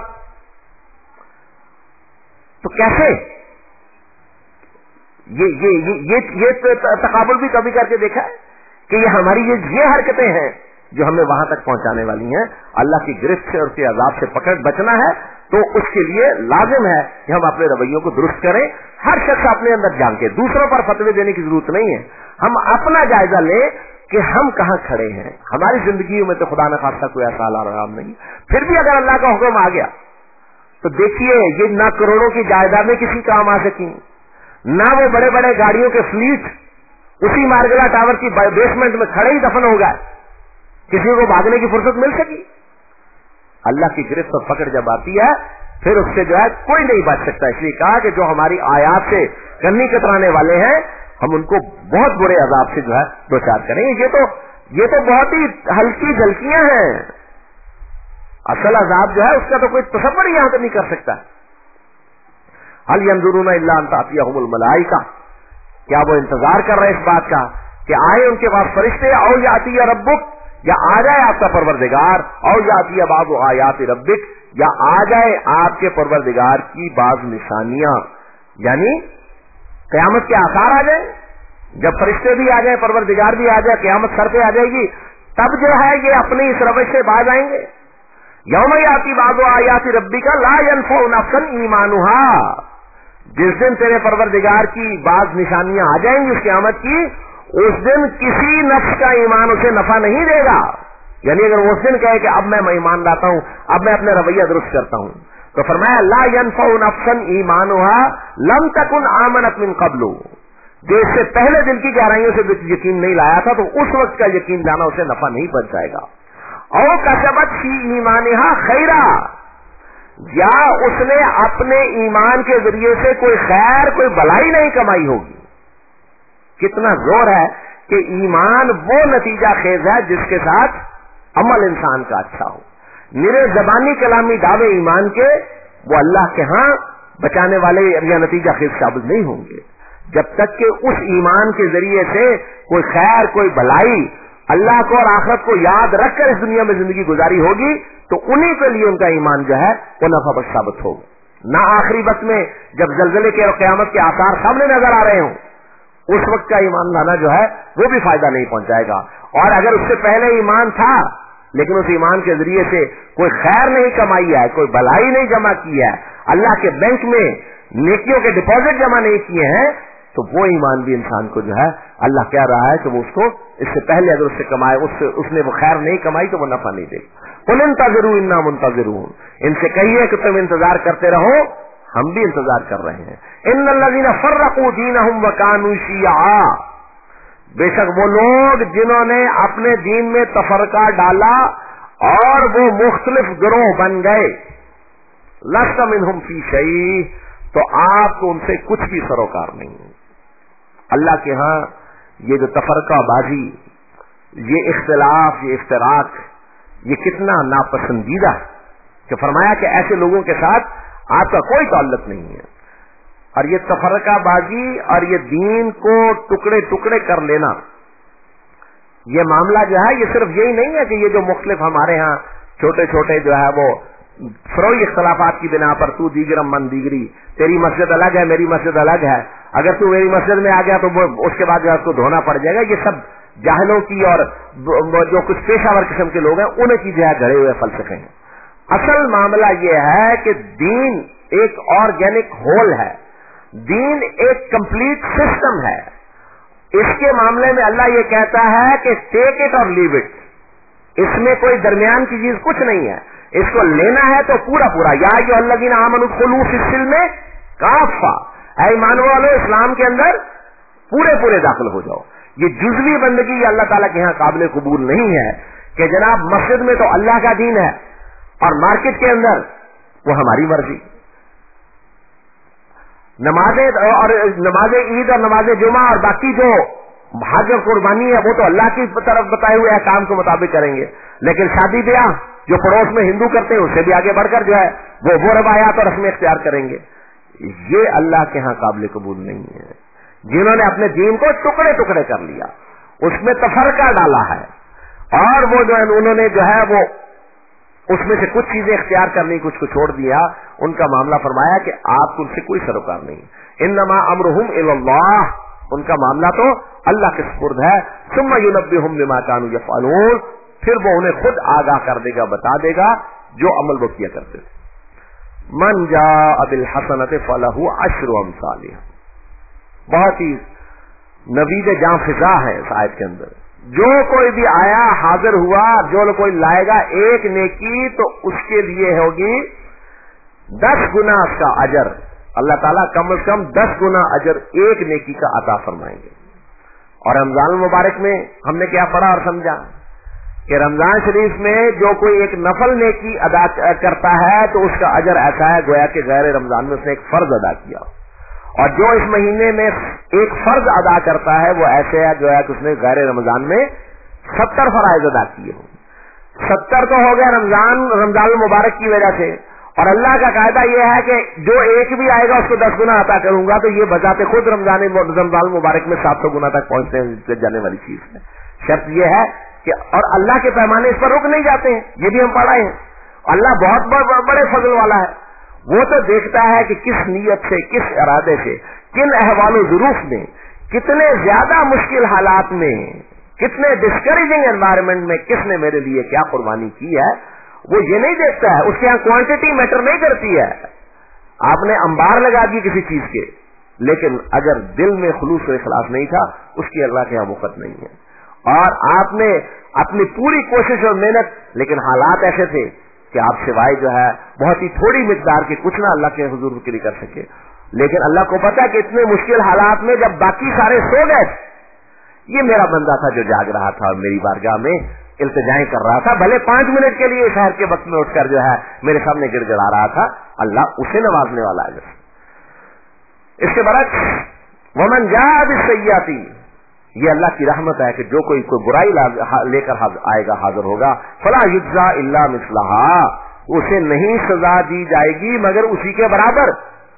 तो कैसे ये ये ये ये, ये तकाबुल भी कभी करके देखा है कि ये हमारी ये ये हरकतें हैं जो हमें वहां तक पहुंचाने वाली हैं। अल्लाह की गिरफ्त से और उसके अजाब से पकड़ बचना है तो उसके लिए लाजिम है कि हम अपने रवैयों को दुरुस्त करें। हर शख्स अपने अंदर जान के, दूसरों पर फतवे देने की जरूरत नहीं है। हम अपना जायजा लें कि हम कहां खड़े हैं। हमारी जिंदगी में तो खुदा न खास्ता कोई ऐसा अलार्म नहीं, फिर भी अगर अल्लाह का हुक्म आ गया तो देखिए ये ना करोड़ों की जायदादें किसी काम आ सकी, ना वो बड़े बड़े गाड़ियों के फ्लीट उसी मार्गला टावर की बेसमेंट में खड़े ही दफन हो गए, किसी को भागने की फुर्सत मिल सकी। अल्लाह की गिरफ्त और पकड़ जब आती है फिर उससे जो है कोई नहीं बच सकता। इसलिए कहा कि जो हमारी आयात से कन्नी कतराने वाले हैं हम उनको बहुत बुरे अजाब से जो है दो चार करेंगे। ये तो ये तो बहुत ही हल्की झलकियां हैं, असल अजाब जो है उसका तो कोई तसव्वुर यहां तो नहीं कर सकता। हल यंजुरूना इल्ला अन तातियहुमुल मलाइका, क्या वो इंतजार कर रहे हैं इस बात का कि आए उनके पास फरिश्ते, औ याती या रब्बुक, या आ जाए आपका परवरदिगार, और याती या बाबू आयात रब्बिक, या आ जाए आपके परवरदिगार की बाज निशानियां, यानी क़यामत के आसार आ जाए। जब फरिश्ते भी आ जाए, परवरदिगार भी आ जाए, क़यामत सर पे आ जाएगी, तब जो है ये अपनी इस रवैश से बाज आएंगे। यौम याती बाबू आयात रब्बिका ला यनफउ नफ्सन ईमानुहा, जिस दिन तेरे परवरदिगार की बाज निशानियां आ जाएंगी उस क़यामत की, उस दिन किसी नफ्स का ईमान उसे नफा नहीं देगा। यानी अगर उस दिन कहे कि अब मैं ईमान लाता हूं, अब मैं अपने रवैया दुरुस्त करता हूं, तो फरमाया ला यनफउ नफ्सन ईमानुहा लम तकुन आमनत मिन क़ब्लु, जो इससे पहले दिल की गहराइयों से यकीन नहीं लाया था तो उस वक्त का यकीन लाना उसे नफा नहीं पहुंचाएगा। और कसबत फी ईमानिहा खैरा, या उसने अपने ईमान के जरिए से कोई खैर कोई भलाई नहीं कमाई होगी। कितना जोर है कि ईमान वो नतीजा खेज है जिसके साथ अमल इंसान का अच्छा हो। निरे जबानी कलामी दावे ईमान के वो अल्लाह के यहां बचाने वाले या नतीजा खेज साबित नहीं होंगे जब तक कि उस ईमान के जरिए से कोई खैर कोई भलाई अल्लाह को और आखिरत को याद रखकर इस दुनिया में जिंदगी गुजारी होगी तो उन्हीं के लिए उनका ईमान जो है वो नफा बख्श साबित होगा। ना आखिरी वक्त में जब जलजले के और क़यामत के आसार सामने नजर आ रहे हों, उस वक्त का ईमान लाना जो है वो भी फायदा नहीं पहुंचाएगा। और अगर उससे पहले ईमान था लेकिन उस ईमान के जरिए से कोई खैर नहीं कमाई है, कोई भलाई नहीं जमा की है, अल्लाह के बैंक में नेकियों के डिपॉजिट जमा नहीं किए हैं, तो वो ईमान भी इंसान को जो है अल्लाह कह रहा है कि वो उसको इससे पहले अगर उससे कमाए उससे उसने वो खैर नहीं कमाई तो वो नफा नहीं देगा। कुल इंतज़िरू इन्ना मुंतज़िरून, इनसे कहिए कि तुम इंतजार करते रहो, हम भी इंतजार कर रहे हैं। इन्नल्लज़ीना फर्रक़ू दीनहुम व कानू शियआ, बेशक वो लोग जिन्होंने अपने दीन में तफरका डाला और वो मुख्तलिफ गिरोह बन गए, लस्त मिनहुम फी शै, तो आपको उनसे कुछ भी सरोकार नहीं है। अल्लाह के यहां ये जो तफरका बाजी, ये इख्तिलाफ, ये इफ्तराक, ये कितना नापसंदीदा कि फरमाया कि ऐसे लोगों के साथ आपका कोई ताल्लुक नहीं है। और ये तफरका बाजी और ये दीन को टुकड़े टुकड़े कर लेना, ये मामला जो है ये सिर्फ यही नहीं है कि ये जो मुख्तलिफ हमारे यहाँ छोटे छोटे जो है वो फरोई इख्तलाफात की बिना पर तू दीगरम मन दीगरी, तेरी मस्जिद अलग है मेरी मस्जिद अलग है, अगर तू मेरी मस्जिद में आ गया तो वो उसके बाद जो उसको धोना पड़ जाएगा, ये सब जाहिलों की और जो कुछ पेशावर किस्म के लोग हैं उन्हें की जो है घड़े हुए फलसफे हैं। असल मामला ये है कि दीन एक ऑर्गेनिक होल है, दीन एक कंप्लीट सिस्टम है। इसके मामले में अल्लाह ये कहता है कि टेक इट और लीव इट, इसमें कोई दरमियान की चीज कुछ नहीं है, इसको लेना है तो पूरा पूरा। या जो अल्लज़ीना आमनू खुलू फिस्सिल में काफा, ऐ ईमान वालों इस्लाम के अंदर पूरे पूरे दाखिल हो जाओ। ये जुज़वी बंदगी अल्लाह ताला के यहाँ काबिल कबूल नहीं है कि जनाब मस्जिद में तो अल्लाह का दीन है اور مارکیٹ کے اندر وہ ہماری مرضی. نمازیں اور نماز عید اور نماز جمعہ اور باقی جو حج اور قربانی ہے وہ تو اللہ کی طرف بتائے ہوئے احکام کے مطابق کریں گے, لیکن شادی بیاہ جو پڑوس میں ہندو کرتے ہیں اس سے بھی آگے بڑھ کر جو ہے وہ وہ روایات اور رسمیں اختیار کریں گے. یہ اللہ کے ہاں قابل قبول نہیں ہے. جنہوں نے اپنے دین کو ٹکڑے ٹکڑے کر لیا, اس میں تفرقہ ڈالا ہے, اور وہ جو ہے انہوں نے جو ہے وہ اس میں سے کچھ چیزیں اختیار کرنی, کچھ کو چھوڑ دیا, ان کا معاملہ فرمایا کہ آپ ان سے کوئی سروکار نہیں. انما امرہم الی اللہ, ان کا معاملہ تو اللہ کے سپرد ہے. ثم ینبئہم بما کانوا یفعلون, پھر وہ انہیں خود آگاہ کر دے گا, بتا دے گا جو عمل وہ کیا کرتے تھے. من جاء بالحسنۃ فلہ عشر امثالها, بہت ہی نوید جاں فضا ہے اس آیت کے اندر. جو کوئی بھی آیا حاضر ہوا, جو کوئی لائے گا ایک نیکی تو اس کے لیے ہوگی دس گنا اس کا اجر. اللہ تعالیٰ کم از کم دس گنا اجر ایک نیکی کا عطا فرمائیں گے. اور رمضان المبارک میں ہم نے کیا پڑھا اور سمجھا کہ رمضان شریف میں جو کوئی ایک نفل نیکی ادا کرتا ہے تو اس کا اجر ایسا ہے گویا کہ غیر رمضان میں اس نے ایک فرض ادا کیا, اور جو اس مہینے میں ایک فرض ادا کرتا ہے وہ ایسے ہے جو ہے کہ اس نے غیر رمضان میں ستر فرائض ادا کیے ہوں. ستر تو ہو گیا رمضان رمضان المبارک کی وجہ سے, اور اللہ کا قاعدہ یہ ہے کہ جو ایک بھی آئے گا اس کو دس گنا عطا کروں گا, تو یہ بذات خود رمضان رمضان المبارک میں سات سو گنا تک پہنچنے جانے والی چیز ہے. شرط یہ ہے کہ اور اللہ کے پیمانے اس پر رک نہیں جاتے ہیں, یہ بھی ہم پڑھائے ہیں. اللہ بہت بڑے فضل والا ہے, وہ تو دیکھتا ہے کہ کس نیت سے, کس ارادے سے, کن احوال و ظروف میں, کتنے زیادہ مشکل حالات میں, کتنے ڈسکریجنگ انوائرمنٹ میں کس نے میرے لیے کیا قربانی کی ہے, وہ یہ نہیں دیکھتا ہے. اس کے یہاں کوانٹٹی میٹر نہیں کرتی ہے. آپ نے انبار لگا دی کسی چیز کے, لیکن اگر دل میں خلوص و اخلاص نہیں تھا اس کی اللہ کے یہاں وقت نہیں ہے. اور آپ نے اپنی پوری کوشش اور محنت, لیکن حالات ایسے تھے کہ آپ سوائے جو ہے بہت ہی تھوڑی مقدار کے کچھ نہ اللہ کے حضور کے لیے کر سکے. لیکن اللہ کو پتا کہ اتنے مشکل حالات میں جب باقی سارے سو گئے, یہ میرا بندہ تھا جو جاگ رہا تھا اور میری بارگاہ میں التجائیں کر رہا تھا, بھلے پانچ منٹ کے لیے شہر کے وقت میں اٹھ کر جو ہے میرے سامنے گڑ گڑا رہا تھا, اللہ اسے نوازنے والا ہے. اس کے برعکس ومن جاء بالسیئۃ, یہ اللہ کی رحمت ہے کہ جو کوئی کوئی برائی لے کر آئے گا, حاضر ہوگا, فلا یجزا الا مثلها, اسے نہیں سزا دی جائے گی مگر اسی کے برابر.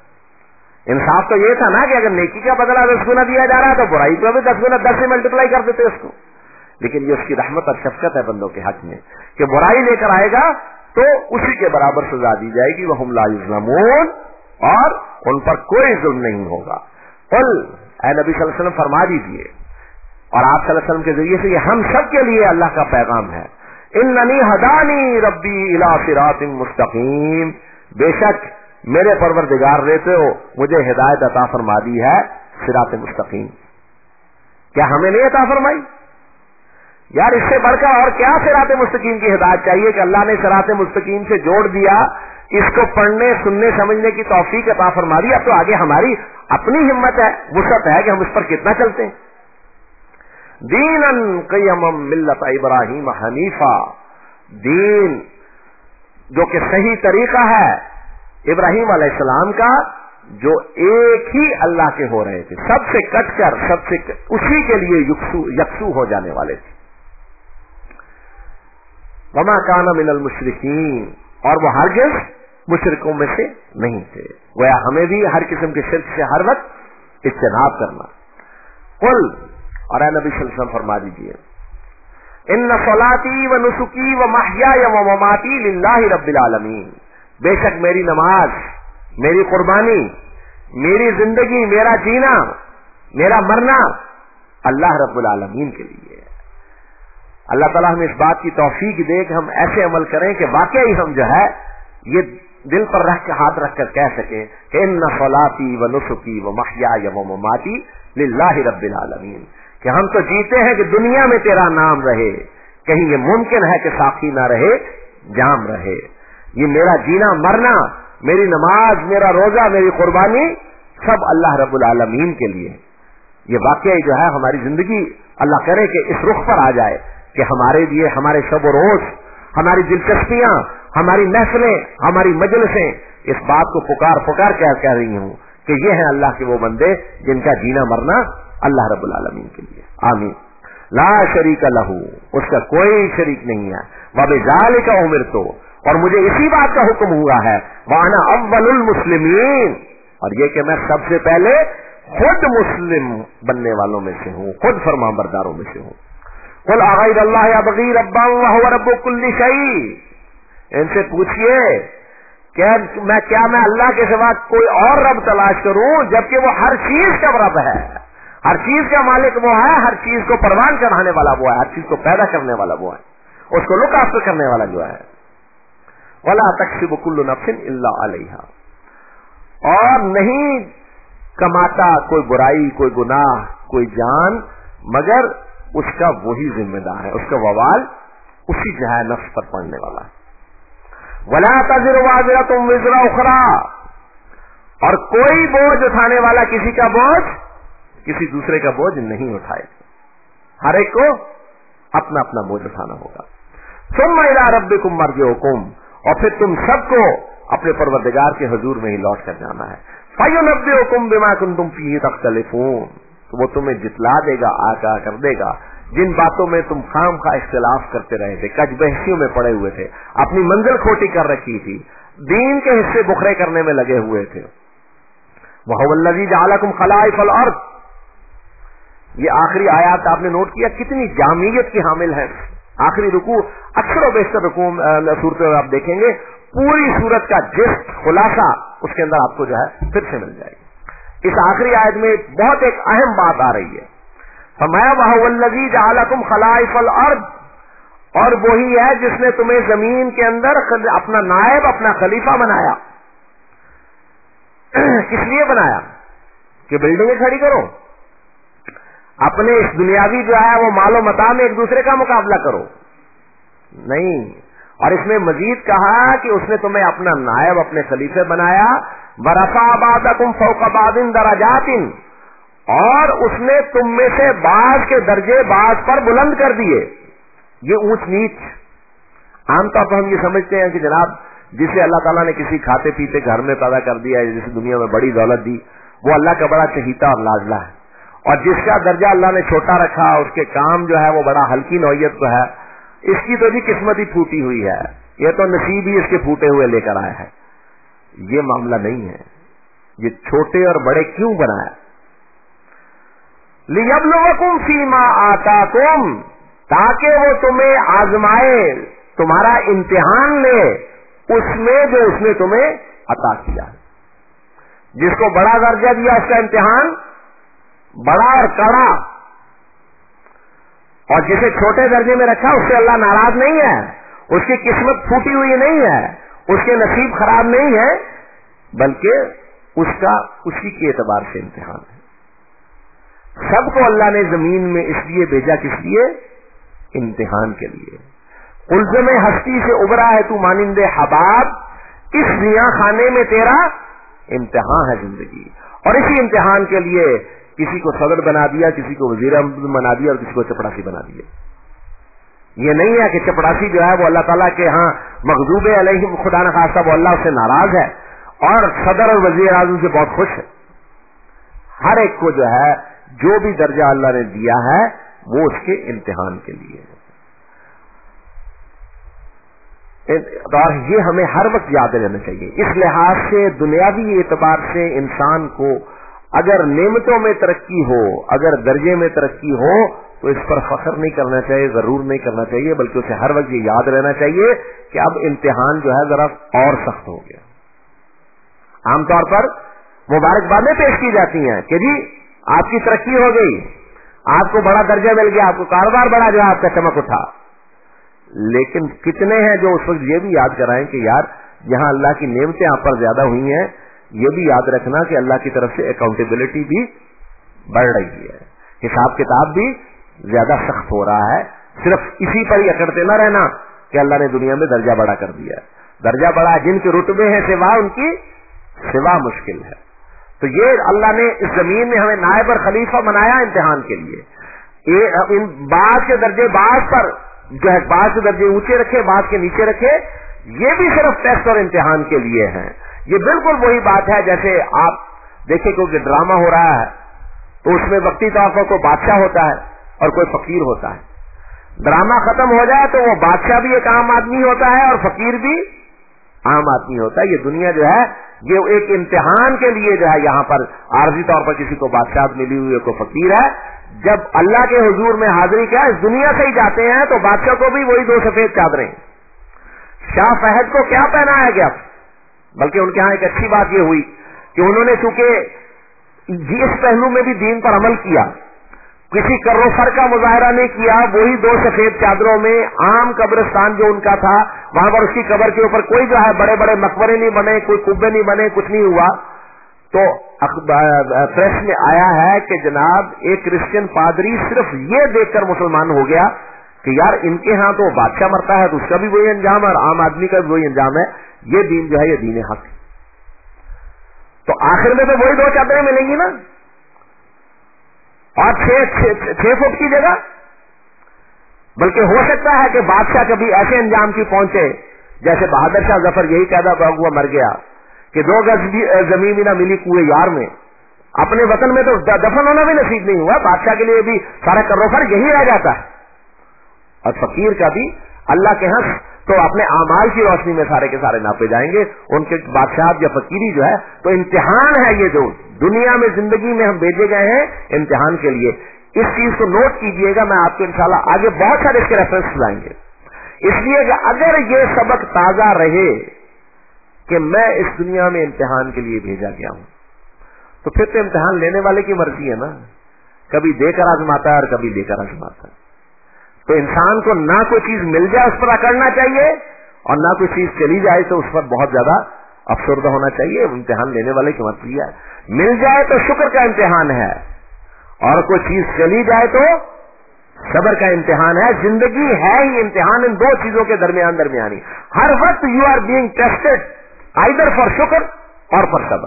انصاف تو یہ تھا نا کہ اگر نیکی کا بدلہ دس گنا دیا جا رہا ہے تو برائی کو بھی دس گنا دس سے ملٹیپلائی کر دیتے اس کو. لیکن یہ اس کی رحمت اور شفقت ہے بندوں کے حق میں کہ برائی لے کر آئے گا تو اسی کے برابر سزا دی جائے گی. وہم لا یظلمون, اور ان پر کوئی ظلم نہیں ہوگا. قل, اے نبی صلی اللہ علیہ وسلم فرما دیجیے, اور آپ صلی اللہ علیہ وسلم کے ذریعے سے یہ ہم سب کے لیے اللہ کا پیغام ہے, اننی ہدانی ربی الی صراط مستقیم, بے شک میرے پروردگار رہتے ہو مجھے ہدایت عطا فرما دی ہے صراط مستقیم. کیا ہمیں نہیں عطا فرمائی یار؟ اس سے بڑھ کر اور کیا صراط مستقیم کی ہدایت چاہیے کہ اللہ نے صراط مستقیم سے جوڑ دیا, اس کو پڑھنے سننے سمجھنے کی توفیق عطا فرما دی. اب تو آگے ہماری اپنی ہمت ہے, وسعت ہے کہ ہم اس پر کتنا چلتے ہیں. دینن قیما ملت ابراہیم حنیفہ, دین جو کہ صحیح طریقہ ہے ابراہیم علیہ السلام کا, جو ایک ہی اللہ کے ہو رہے تھے, سب سے کٹ کر سب سے اسی کے لیے یکسو یکسو ہو جانے والے تھے. وما کان من المشرکین, اور وہ ہرگز مشرکوں میں سے نہیں تھے. گویا ہمیں بھی ہر قسم کے شرک سے ہر وقت اجتناب کرنا. قل, اور اے نبی صلی اللہ علیہ وسلم فرما دیجیے, ان صلاتی و نسکی و محیای و مماتی للہ رب العالمین, بے شک میری نماز, میری قربانی, میری زندگی, میرا جینا, میرا مرنا اللہ رب العالمین کے لیے. اللہ تعالیٰ ہمیں اس بات کی توفیق دے کہ ہم ایسے عمل کریں کہ واقعی ہم جو ہے یہ دل پر رکھ کے ہاتھ رکھ کر کہہ سکیں کہ ان صلاتی و نسکی و محیای و مماتی للہ رب العالمین, کہ ہم تو جیتے ہیں کہ دنیا میں تیرا نام رہے, کہیں یہ ممکن ہے کہ ساقی نہ رہے جام رہے. یہ میرا جینا مرنا, میری نماز, میرا روزہ, میری قربانی سب اللہ رب العالمین کے لیے. یہ واقعی جو ہے ہماری زندگی اللہ کرے کہ اس رخ پر آ جائے کہ ہمارے لیے ہمارے شب و روز, ہماری دلچسپیاں, हमारी महफिलें, हमारी मजलिसें इस बात को पुकार पुकार क्या कह रही हूं कि ये हैं अल्लाह के वो बंदे जिनका जीना मरना अल्लाह रब्बुल आलमीन के लिए। आमीन। ला शरीक लहू, उसका कोई शरीक नहीं है। वबिज़ालिका उमिरतु, और मुझे इसी बात का हुक्म हुआ है। वाना अव्वलुल मुस्लिमीन, और ये कि मैं सबसे पहले खुद मुस्लिम बनने वालों में से हूं, खुद फरमाबरदारों में से हूं। कुल अगैर अल्लाह अबगी रब्बा व हुवा रब्बु कुल्ली शै, इनसे पूछिए क्या मैं क्या मैं अल्लाह के सिवा कोई और रब तलाश करूं, जबकि वो हर चीज का रब है, हर चीज का मालिक वो है, हर चीज को परवान कराने वाला वो है, हर चीज को पैदा करने वाला वो है, उसको लुक आफ्टर करने वाला जो है। वला तक्सिबु कुल्लु नफ्सिन इल्ला अलैहा, और नहीं कमाता कोई बुराई, कोई गुनाह, कोई जान, मगर उसका वही जिम्मेदार है, उसका वबाल उसी जो है नफ्स पर पड़ने वाला है। वला तज़िरु वाज़िरतुम विज़रा उख़रा, और कोई बोझ उठाने वाला किसी का बोझ किसी दूसरे का बोझ नहीं उठाएगा, हर एक को अपना अपना बोझ उठाना होगा। सुम्मा इला रब्बिकुम मर्जिउकुम, और फिर तुम सबको अपने परवरदिगार के हुजूर में ही लौट कर जाना है। फयुनब्बिउकुम बिमा कुंतुम फीही तख्तलिफून, तो वो तुम्हें जितला देगा, आगाह कर देगा जिन बातों में तुम खाम खा इख्तिलाफ करते रहे थे, कच बहसियों में पड़े हुए थे, अपनी मंजिल खोटी कर रखी थी, दीन के हिस्से बुखरे करने में लगे हुए थे। वहुवल्लज़ी जअलकुम खलाइफल अर्द, ये आखिरी आयत आपने नोट किया कितनी जामियत की हामिल है। आखिरी रुकू, अक्सर और बेशतर रुकू सूरत में आप देखेंगे पूरी सूरत का जिस्ट खुलासा उसके अंदर आपको जो है फिर से मिल जाएगी। इस आखिरी आयत में बहुत एक अहम बात आ रही है। फरमाया वहुवल्लज़ी जअलकुम खलाइफल अर्द, और वही है जिसने तुम्हें जमीन के अंदर अपना नायब, अपना खलीफा बनाया। किस लिए बनाया? कि बिल्डिंगें खड़ी करो, अपने इस दुनियावी जो है वो मालो मता में एक दूसरे का मुकाबला करो, नहीं। और इसमें मजीद कहा कि उसने तुम्हें अपना नायब, अपने खलीफे बनाया। वरफा बादकुम फौका बादिन दराजातिन, और उसने तुम में से बाज के दर्जे बाज पर बुलंद कर दिए। ये ऊंच नीच आमतौर पर हम ये समझते हैं कि जनाब जिसे अल्लाह ताला ने किसी खाते पीते घर में पैदा कर दिया है, जिसे दुनिया में बड़ी दौलत दी, वो अल्लाह का बड़ा चहीता और लाजला है, और जिसका दर्जा अल्लाह ने छोटा रखा, उसके काम जो है वो बड़ा हल्की नौयत का है, इसकी तो भी किस्मत ही फूटी हुई है, ये तो नसीब ही इसके फूटे हुए लेकर आया है। ये मामला नहीं है। ये छोटे और बड़े क्यों बनाया? लियब्लुवकुम फीमा आताकुम, ताकि वो तुम्हें आजमाए, तुम्हारा इम्तिहान ले उसमें जो उसने तुम्हें अता किया। जिसको बड़ा दर्जा दिया उसका इम्तिहान बड़ा और कड़ा, और जिसे छोटे दर्जे में रखा उससे अल्लाह नाराज नहीं है, उसकी किस्मत फूटी हुई नहीं है, उसके नसीब खराब नहीं है, बल्कि उसका उसी के एतबार से इम्तिहान है। सबको अल्लाह ने जमीन में इसलिए भेजा, किस लिए? इम्तिहान के लिए। उलझ में हस्ती से उबरा है तू मानिंदे हबाब, इस जिया खाने में तेरा इम्तिहान है जिंदगी। और इसी इम्तिहान के लिए किसी को सदर बना दिया, किसी को वजीर अहमद बना दिया, और किसी को चपड़ासी बना दिया। ये नहीं है कि चपड़ासी जो है वो अल्लाह ताला के यहाँ मग़ज़ूबे अलैहिम, खुदा न खास्ता वो अल्लाह से नाराज है, और सदर और वजीर आज़म से बहुत खुश है। हर एक को जो है जो भी दर्जा अल्लाह ने दिया है वो उसके इम्तिहान के लिए है। और ये हमें हर वक्त याद रहना चाहिए। इस लिहाज से दुनियावी एतबार से इंसान को अगर नेमतों में तरक्की हो, अगर दर्जे में तरक्की हो, तो इस पर फख्र नहीं करना चाहिए, जरूर नहीं करना चाहिए, बल्कि उसे हर वक्त ये याद रहना चाहिए कि अब इम्तिहान जो है जरा और सख्त हो गया। आमतौर पर मुबारकबादें पेश की जाती हैं कि जी आपकी तरक्की हो गई, आपको बड़ा दर्जा मिल गया, आपको कारोबार बड़ा जो है आपका चमक उठा। लेकिन कितने हैं जो उस वक्त ये भी याद कराएं कि यार जहां अल्लाह की नेमतें आप पर ज्यादा हुई हैं, ये भी याद रखना कि अल्लाह की तरफ से अकाउंटेबिलिटी भी बढ़ रही है, हिसाब किताब भी ज्यादा सख्त हो रहा है। सिर्फ इसी पर ही अकड़ते न रहना कि अल्लाह ने दुनिया में दर्जा बड़ा कर दिया। दर्जा बड़ा जिनके रुतबे हैं सिवा उनकी सिवा मुश्किल है। तो ये अल्लाह ने इस जमीन में हमें नायब और खलीफा बनाया इम्तिहान के लिए। ये इन बाज के दर्जे बाज पर जो है, बाज के दर्जे ऊंचे रखे, बाज के नीचे रखे, یہ بھی صرف ٹیسٹ اور امتحان کے لیے ہیں. یہ بالکل وہی بات ہے جیسے آپ دیکھیں کوئی ڈرامہ ہو رہا ہے تو اس میں وقتی طور پر کوئی بادشاہ ہوتا ہے اور کوئی فقیر ہوتا ہے. ڈرامہ ختم ہو جائے تو وہ بادشاہ بھی ایک عام آدمی ہوتا ہے اور فقیر بھی عام آدمی ہوتا ہے. یہ دنیا جو ہے یہ ایک امتحان کے لیے جو ہے یہاں پر عارضی طور پر کسی کو بادشاہت ملی ہوئی ہے, کوئی فقیر ہے. جب اللہ کے حضور میں حاضری کیا اس دنیا سے ہی جاتے ہیں تو بادشاہ کو بھی وہی دو سفید چادریں. شاہ فہد کو کیا پہنایا گیا؟ بلکہ ان کے ہاں ایک اچھی بات یہ ہوئی کہ انہوں نے چونکہ اس پہلو میں بھی دین پر عمل کیا, کسی کرو فر کا مظاہرہ نہیں کیا, وہی دو سفید چادروں میں عام قبرستان جو ان کا تھا وہاں پر اس کی قبر کے اوپر کوئی جو ہے بڑے بڑے مقبرے نہیں بنے, کوئی کبے نہیں بنے, کچھ نہیں ہوا. تو پریس میں آیا ہے کہ جناب ایک کرسچن پادری صرف یہ دیکھ کر مسلمان ہو گیا کہ یار ان کے ہاں تو بادشاہ مرتا ہے تو اس کا بھی وہی انجام ہے اور عام آدمی کا بھی وہی انجام ہے. یہ دین جو ہے یہ دین حق ہے. تو آخر میں تو وہی دو چادریں ملیں گی نا, اور چھ چھ فٹ کی جگہ. بلکہ ہو سکتا ہے کہ بادشاہ کبھی ایسے انجام کی پہنچے جیسے بہادر شاہ ظفر یہی قیدا ہوا مر گیا کہ دو گز زمین بھی نہ ملی کنویں یار میں, اپنے وطن میں تو دفن ہونا بھی نصیب نہیں ہوا, بادشاہ کے لیے بھی سارا کروفر یہی رہ جاتا ہے. اور فقیر کا بھی اللہ کے ہاں تو اپنے اعمال کی روشنی میں سارے کے سارے ناپے جائیں گے. ان کے بادشاہت یا فقیری جو ہے تو امتحان ہے. یہ جو دنیا میں زندگی میں ہم بھیجے گئے ہیں امتحان کے لیے, اس چیز کو نوٹ کیجئے گا. میں آپ کو انشاءاللہ آگے بہت سارے اس کے ریفرنس لائیں گے. اس لیے کہ اگر یہ سبق تازہ رہے کہ میں اس دنیا میں امتحان کے لیے بھیجا گیا ہوں تو پھر تو امتحان لینے والے کی مرضی ہے نا, کبھی دے کر آزماتا ہے اور کبھی لے کر آزماتا ہے. تو انسان کو نہ کوئی چیز مل جائے اس پر اکڑنا چاہیے اور نہ کوئی چیز چلی جائے تو اس پر بہت زیادہ افسردہ ہونا چاہیے. امتحان لینے والے کی مرضی ہے, مل جائے تو شکر کا امتحان ہے اور کوئی چیز چلی جائے تو صبر کا امتحان ہے. زندگی ہے ہی امتحان, ان دو چیزوں کے درمیان درمیانی. ہر وقت you are being tested either for شکر اور فار صبر.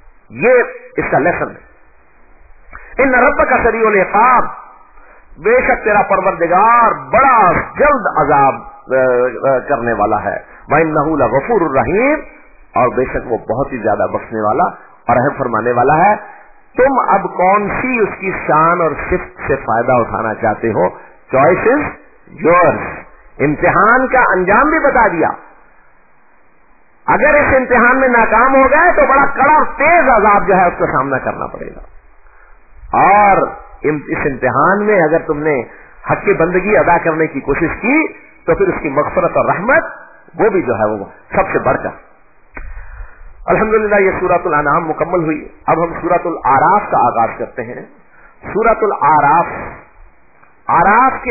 یہ اس کا لیسن ہے. ان ربک سریع العقاب, بے شک تیرا پروردگار بڑا جلد عذاب کرنے والا ہے. وَإِنَّهُ لَغَفُورٌ الرحیم, اور بے شک وہ بہت ہی زیادہ بخشنے والا اور رحم فرمانے والا ہے. تم اب کون سی اس کی شان اور صفت سے فائدہ اٹھانا چاہتے ہو؟ Choice is yours. امتحان کا انجام بھی بتا دیا. اگر اس امتحان میں ناکام ہو گئے تو بڑا کڑا اور تیز عذاب جو ہے اس کا سامنا کرنا پڑے گا. اور اس امتحان میں اگر تم نے حق کی بندگی ادا کرنے کی کوشش کی تو پھر اس کی مغفرت اور رحمت وہ بھی جو ہے وہ سب سے بڑھ کر. الحمدللہ یہ سورۃ الانعام مکمل ہوئی. اب ہم سورۃ الاعراف کا آغاز کرتے ہیں. سورۃ الاعراف, اعراف کے